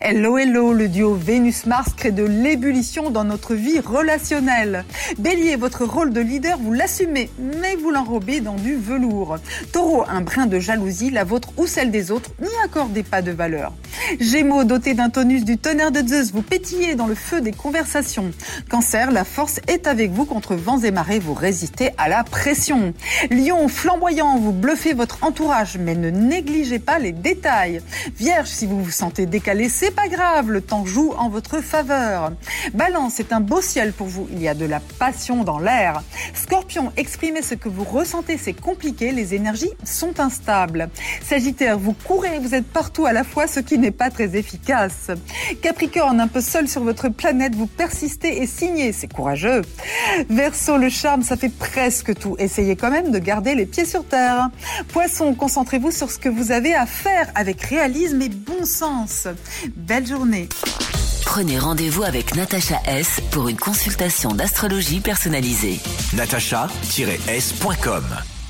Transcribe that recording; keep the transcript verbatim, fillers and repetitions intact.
Hello, hello, le duo Vénus-Mars crée de l'ébullition dans notre vie relationnelle. Bélier, votre rôle de leader, vous l'assumez, mais vous l'enrobez dans du velours. Taureau, un brin de jalousie, la vôtre ou celle des autres, n'y accordez pas de valeur. Gémeaux, doté d'un tonus du tonnerre de Zeus, vous pétillez dans le feu des conversations. Cancer, la force est avec vous contre vents et marées, vous résistez à la pression. Lion, flamboyant, vous bluffez votre entourage, mais ne négligez pas les détails. Vierge, si vous vous sentez décalé, c'est pas grave, le temps joue en votre faveur. Balance, c'est un beau ciel pour vous, il y a de la passion dans l'air. Scorpion, exprimez ce que vous ressentez, c'est compliqué, les énergies sont instables. Sagittaire, vous courez, vous êtes partout à la fois, ce qui n'est pas très efficace. Capricorne, un peu seul sur votre planète, vous persistez et signez, c'est courageux. Verseau, le charme, ça fait presque tout, essayez quand même de garder les pieds sur terre. Poisson, concentrez-vous sur ce que vous avez à faire avec réalisme et bon sens. Belle journée. Prenez rendez-vous avec Natacha S pour une consultation d'astrologie personnalisée. natacha tiret s point com